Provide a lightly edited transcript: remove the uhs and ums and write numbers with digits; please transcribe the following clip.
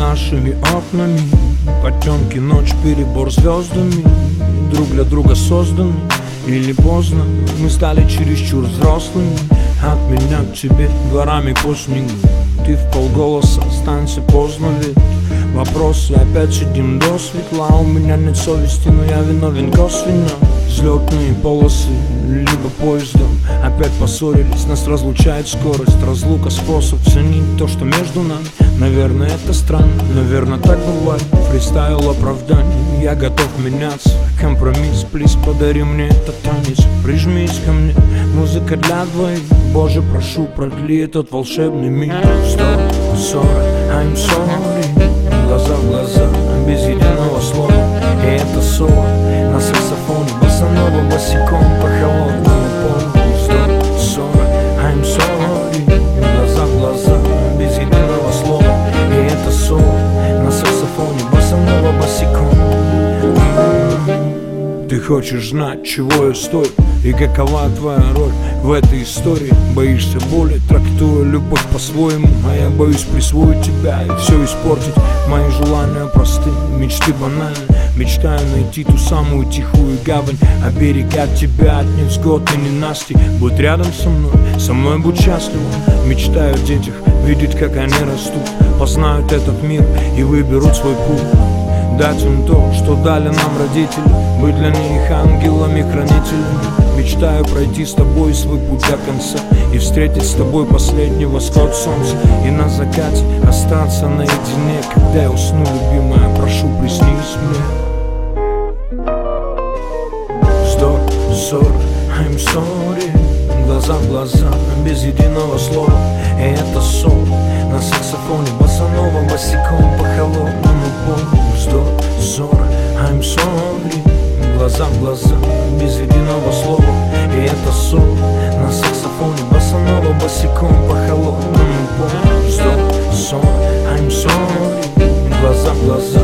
нашими окнами, потемки, ночь, перебор звездами. Друг для друга созданы, или поздно мы стали чересчур взрослыми. От меня к тебе дворами по снегу, ты вполголоса, останься поздно, ведь вопросы опять сидим до светла. У меня нет совести, но я виновен косвенно. Взлетные полосы, либо поездом опять поссорились, нас разлучает скорость. Разлука, способ ценить то, что между нами. Наверное, это странно, наверное, так бывает. Фристайл оправданий, я готов меняться. Компромисс, плиз, подари мне этот танец. Прижмись ко мне, музыка для двоих. Боже, прошу, продли этот волшебный миг. 140, I'm sorry. Глаза в глаза, без единого слова. И это соло на саксофоне, босанова босиком по холодному полу. 140, I'm sorry. Глаза в глаза, без единого слова. И это соло на саксофоне, босанова босиком. Ты хочешь знать, чего я стою и какова твоя роль в этой истории. Боишься боли, трактуя любовь по-своему, а я боюсь присвоить тебя и все испортить. Мои желания просты, мечты банальны. Мечтаю найти ту самую тихую гавань, оберегать тебя от невзгод и ненастий. Будь рядом со мной будь счастлива. Мечтаю о детях, видеть, как они растут, познают этот мир и выберут свой путь. Дать им то, что дали нам родители, быть для них ангелами-хранителями. Мечтаю пройти с тобой свой путь до конца и встретить с тобой последний восход солнца. И на закате остаться наедине, когда я усну, любимая, прошу, приснись мне. 140, I'm sorry. Глаза в глаза, без единого слова. И это соло на саксофоне, босанова босиком по холодному полу. 140, I'm sorry. Глаза в глаза, без единого слова. И это соло на саксофоне, босанова босиком по холодному полу. 140, I'm sorry. Глаза в глаза.